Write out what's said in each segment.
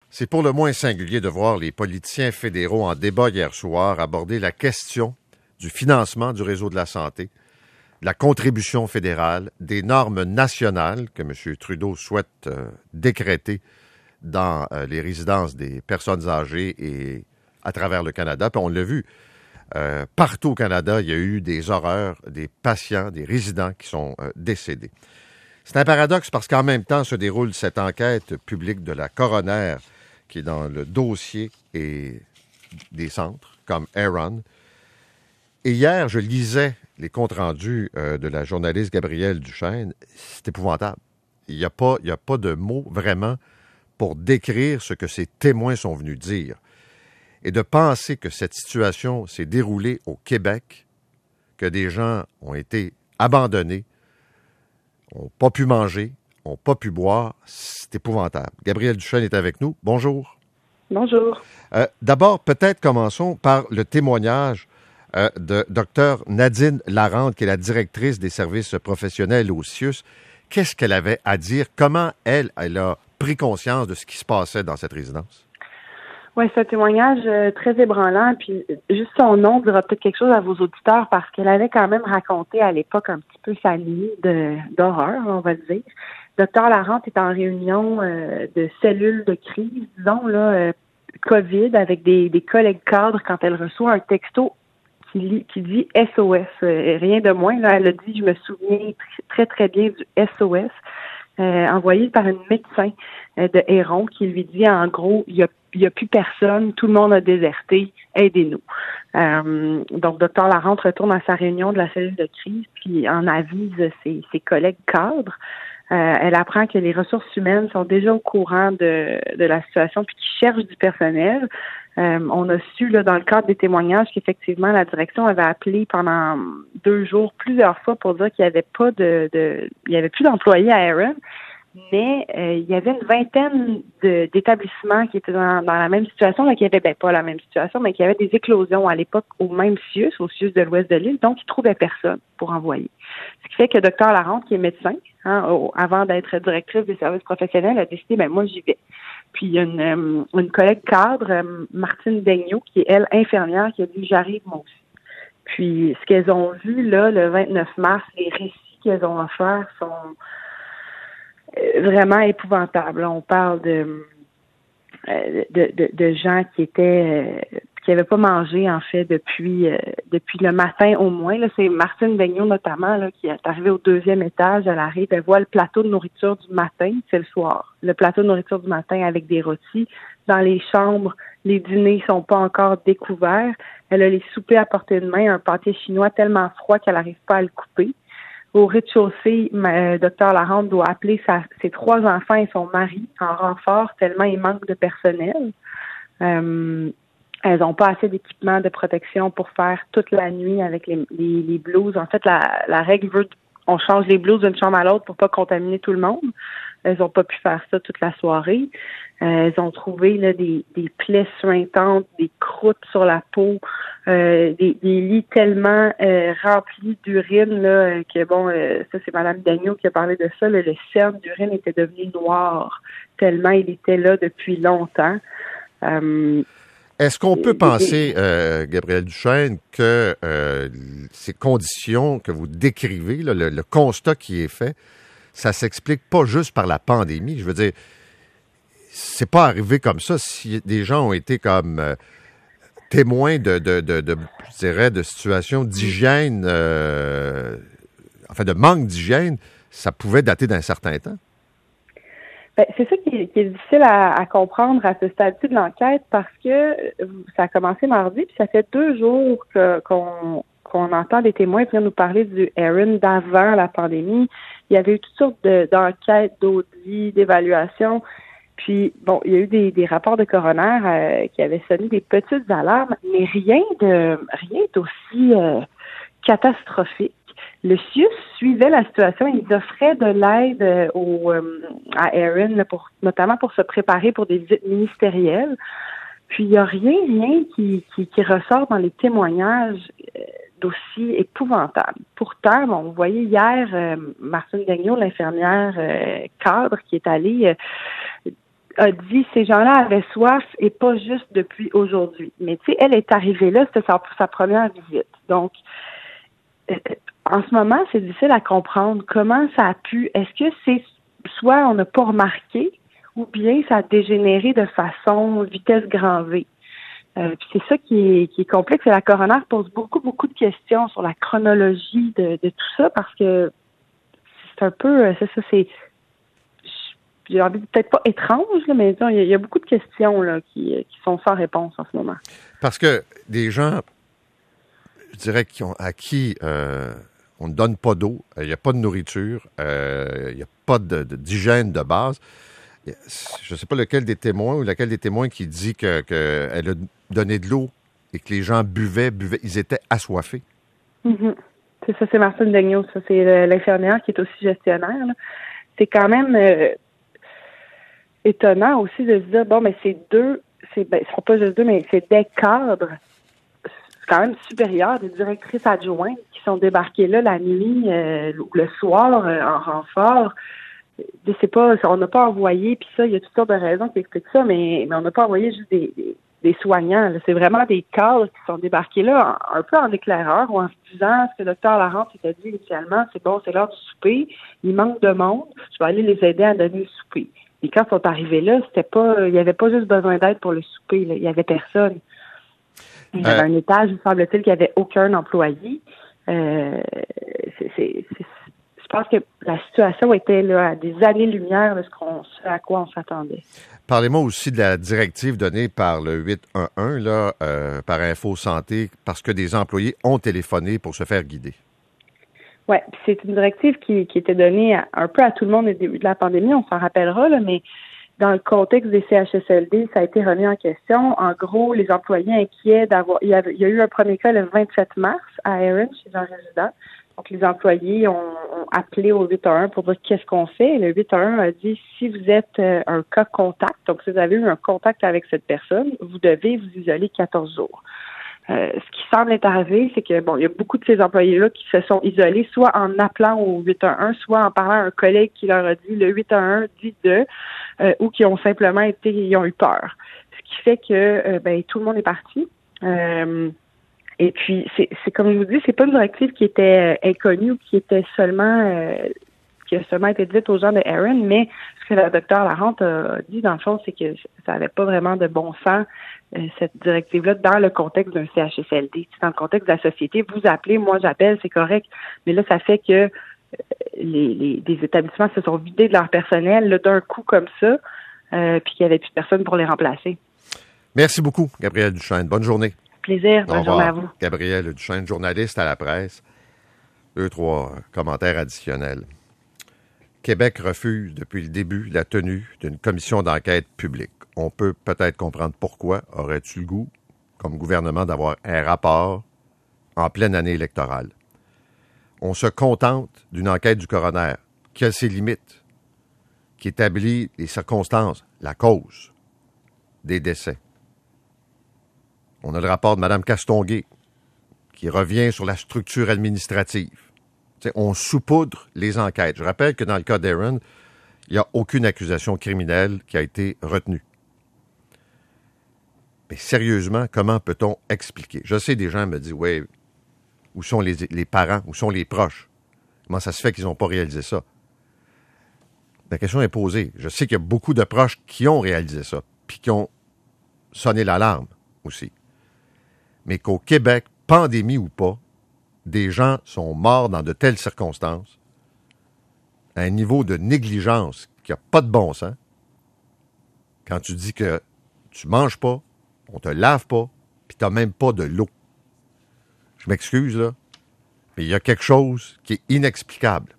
C'est pour le moins singulier de voir les politiciens fédéraux en débat hier soir aborder la question du financement du réseau de la santé, de la contribution fédérale, des normes nationales que M. Trudeau souhaite décréter dans les résidences des personnes âgées et à travers le Canada. Puis on l'a vu, partout au Canada, il y a eu des horreurs, des patients, des résidents qui sont décédés. C'est un paradoxe parce qu'en même temps se déroule cette enquête publique de la coroner qui est dans le dossier et des centres comme Aaron. Et hier, je lisais les comptes rendus de la journaliste Gabrielle Duchesne. C'est épouvantable. Il n'y a pas de mots vraiment pour décrire ce que ces témoins sont venus dire. Et de penser que cette situation s'est déroulée au Québec, que des gens ont été abandonnés, n'ont pas pu manger, n'ont pas pu boire, c'est épouvantable. Gabrielle Duchesne est avec nous. Bonjour. Bonjour. D'abord, peut-être commençons par le témoignage de Dr Nadine Larente, qui est la directrice des services professionnels au CIUS. Qu'est-ce qu'elle avait à dire? Comment elle a pris conscience de ce qui se passait dans cette résidence? Oui, c'est un témoignage très ébranlant. Puis juste son nom dira peut-être quelque chose à vos auditeurs parce qu'elle avait quand même raconté à l'époque un petit peu sa nuit d'horreur, on va le dire. Dr Larente est en réunion de cellules de crise, disons, là, COVID, avec des collègues cadres quand elle reçoit un texto qui dit SOS. Rien de moins. Là, elle a dit, je me souviens très, très bien du SOS, envoyé par une médecin de Héron qui lui dit, en gros, il y a plus personne, tout le monde a déserté, aidez-nous. Donc, Dr Larente retourne à sa réunion de la cellule de crise, puis en avise ses collègues cadres. Elle apprend que les ressources humaines sont déjà au courant de la situation puis qu'ils cherchent du personnel. On a su, là, dans le cadre des témoignages, qu'effectivement, la direction avait appelé pendant 2 jours plusieurs fois pour dire qu'il n'y avait pas il y avait plus d'employés à Aaron, mais il y avait une vingtaine d'établissements qui étaient dans la même situation, là, qui n'avaient pas la même situation, mais qui avaient des éclosions à l'époque au même CIUS, au CIUS de l'ouest de l'île, donc ils ne trouvaient personne pour envoyer. Ce qui fait que Dr Larente, qui est médecin, avant d'être directrice des services professionnels, a décidé, moi j'y vais. Puis il y a une collègue cadre, Martine Daigneault, qui est, elle, infirmière, qui a dit, j'arrive moi aussi. Puis ce qu'elles ont vu, là, le 29 mars, les récits qu'elles ont offerts sont vraiment épouvantables. On parle de gens qui n'avaient pas mangé, en fait, depuis le matin au moins. Là, c'est Martine Daigneault, notamment, là, qui est arrivée au 2e étage. Elle arrive, elle voit le plateau de nourriture du matin, c'est le soir. Le plateau de nourriture du matin avec des rôtis. Dans les chambres, les dîners sont pas encore découverts. Elle a les soupers à portée de main, un pâté chinois tellement froid qu'elle n'arrive pas à le couper. Au rez-de-chaussée, Dr Larente doit appeler ses 3 enfants et son mari en renfort tellement il manque de personnel. Elles n'ont pas assez d'équipement de protection pour faire toute la nuit avec les blouses. En fait, la règle veut qu'on change les blouses d'une chambre à l'autre pour pas contaminer tout le monde. Elles n'ont pas pu faire ça toute la soirée. Elles ont trouvé là, des plaies suintantes, des croûtes sur la peau, des lits tellement remplis d'urine là, que ça c'est Mme Daigneault qui a parlé de ça. Là, le cerne d'urine était devenu noir tellement il était là depuis longtemps. Est-ce qu'on peut penser, Gabrielle Duchesne, que ces conditions que vous décrivez, là, le constat qui est fait, ça s'explique pas juste par la pandémie? Je veux dire, c'est pas arrivé comme ça. Si des gens ont été comme témoins je dirais, de situations d'hygiène, de manque d'hygiène, ça pouvait dater d'un certain temps. C'est ça qui est difficile à comprendre à ce stade-ci de l'enquête parce que ça a commencé mardi, puis ça fait 2 jours qu'on entend des témoins venir nous parler du Aaron d'avant la pandémie. Il y avait eu toutes sortes d'enquêtes, d'audits, d'évaluations. Puis, il y a eu des rapports de coroner qui avaient sonné des petites alarmes, mais rien d'aussi catastrophique. Le CIUS suivait la situation. Ils offraient de l'aide à Aaron, notamment pour se préparer pour des visites ministérielles. Puis, il n'y a rien qui ressort dans les témoignages d'aussi épouvantable. Pourtant, vous voyez hier, Martine Daigneault, l'infirmière cadre, qui est allée a dit ces gens-là avaient soif et pas juste depuis aujourd'hui. Mais tu sais, elle est arrivée là, c'était sa première visite. Donc, en ce moment, c'est difficile à comprendre comment ça a pu. Est-ce que c'est soit on n'a pas remarqué ou bien ça a dégénéré de façon vitesse grand V? Puis c'est ça qui est complexe. Et la coroner pose beaucoup de questions sur la chronologie de tout ça parce que c'est un peu, j'ai envie de peut-être pas étrange, là, mais il y a beaucoup de questions là, qui sont sans réponse en ce moment. Parce que des gens, je dirais, à qui on ne donne pas d'eau, il n'y a pas de nourriture, il n'y a pas d'hygiène de base. Je ne sais pas lequel des témoins qui dit qu'elle a donné de l'eau et que les gens buvaient, ils étaient assoiffés. Mm-hmm. C'est ça, c'est Martine Daigneault, ça, c'est l'infirmière qui est aussi gestionnaire. Là. C'est quand même étonnant aussi de se dire, bon, mais ce sont pas juste deux, mais c'est des cadres, c'est quand même supérieur, des directrices adjointes qui sont débarquées là la nuit ou le soir en renfort. C'est pas, on n'a pas envoyé, puis ça, il y a toutes sortes de raisons qui expliquent ça, mais on n'a pas envoyé juste des soignants. Là. C'est vraiment des cadres qui sont débarqués là, un peu en éclaireur ou en se disant ce que le docteur Larente s'était dit initialement, c'est bon, c'est l'heure du souper, il manque de monde, je vais aller les aider à donner le souper. Et quand ils sont arrivés là, il n'y avait pas juste besoin d'aide pour le souper, là. Il n'y avait personne. Il y avait un étage, il semble-t-il qu'il n'y avait aucun employé. Je pense que la situation était là, à des années-lumière de ce à quoi on s'attendait. Parlez-moi aussi de la directive donnée par le 811, là, par Info Santé, parce que des employés ont téléphoné pour se faire guider. Oui, c'est une directive qui était donnée un peu à tout le monde au début de la pandémie, on s'en rappellera, là, mais dans le contexte des CHSLD, ça a été remis en question. En gros, les employés inquiets il y a eu un premier cas le 27 mars à Erin, chez un résident. Donc, les employés ont appelé au 811 pour dire qu'est-ce qu'on fait. Et le 811 a dit, si vous êtes un cas contact, donc si vous avez eu un contact avec cette personne, vous devez vous isoler 14 jours. Ce qui semble être arrivé, c'est que, bon, il y a beaucoup de ces employés-là qui se sont isolés, soit en appelant au 811, soit en parlant à un collègue qui leur a dit, le 811 dit ou qui ont simplement ils ont eu peur. Ce qui fait que, tout le monde est parti. Et puis, c'est comme je vous dis, c'est pas une directive qui était inconnue ou qui était qui a seulement été dite aux gens de Erin, mais ce que le docteur Larente a dit, dans le fond, c'est que ça n'avait pas vraiment de bon sens, cette directive-là, dans le contexte d'un CHSLD. Dans le contexte de la société, vous appelez, moi j'appelle, c'est correct, mais là, ça fait que des établissements se sont vidés de leur personnel là, d'un coup comme ça, puis qu'il n'y avait plus personne pour les remplacer. Merci beaucoup, Gabrielle Duchesne. Bonne journée. Plaisir. Bonne journée à vous. Gabrielle Duchesne, journaliste à la presse. 2-3 commentaires additionnels. Québec refuse depuis le début la tenue d'une commission d'enquête publique. On peut peut-être comprendre pourquoi. Aurais-tu le goût, comme gouvernement, d'avoir un rapport en pleine année électorale? On se contente d'une enquête du coroner qui a ses limites, qui établit les circonstances, la cause des décès. On a le rapport de Mme Castonguay qui revient sur la structure administrative. T'sais, on saupoudre les enquêtes. Je rappelle que dans le cas d'Erin, il n'y a aucune accusation criminelle qui a été retenue. Mais sérieusement, comment peut-on expliquer? Je sais, des gens me disent, oui, où sont les parents, où sont les proches? Comment ça se fait qu'ils n'ont pas réalisé ça? La question est posée. Je sais qu'il y a beaucoup de proches qui ont réalisé ça, puis qui ont sonné l'alarme aussi. Mais qu'au Québec, pandémie ou pas, des gens sont morts dans de telles circonstances, à un niveau de négligence qui n'a pas de bon sens, quand tu dis que tu manges pas, on te lave pas, puis tu n'as même pas de l'eau. Je m'excuse, là, mais il y a quelque chose qui est inexplicable.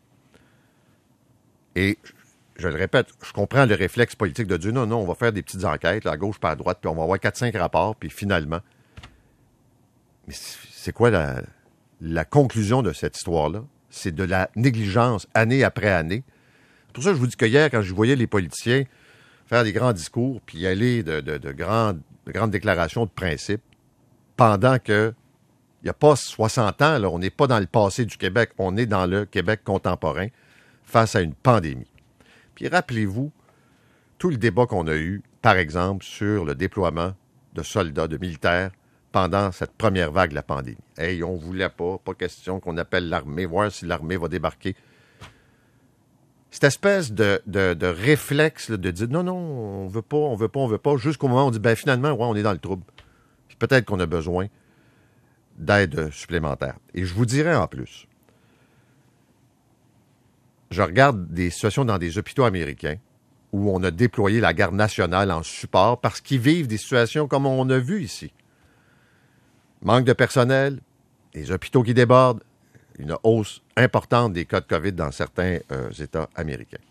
Et, je le répète, je comprends le réflexe politique de dire non, on va faire des petites enquêtes, là, à gauche, pas à droite, puis on va avoir 4-5 rapports, puis finalement... Mais c'est quoi la conclusion de cette histoire-là? C'est de la négligence année après année. C'est pour ça que je vous dis que hier, quand je voyais les politiciens faire des grands discours puis aller de grandes déclarations de principe, pendant que il n'y a pas 60 ans, là, on n'est pas dans le passé du Québec, on est dans le Québec contemporain face à une pandémie. Puis rappelez-vous, tout le débat qu'on a eu, par exemple, sur le déploiement de soldats, de militaires, pendant cette première vague de la pandémie. Hey, on ne voulait pas question qu'on appelle l'armée, voir si l'armée va débarquer. Cette espèce de réflexe là, de dire non, on veut pas, jusqu'au moment où on dit ben finalement, ouais, on est dans le trouble. Puis peut-être qu'on a besoin d'aide supplémentaire. Et je vous dirais en plus, je regarde des situations dans des hôpitaux américains où on a déployé la garde nationale en support parce qu'ils vivent des situations comme on a vu ici. Manque de personnel, des hôpitaux qui débordent, une hausse importante des cas de COVID dans certains États américains.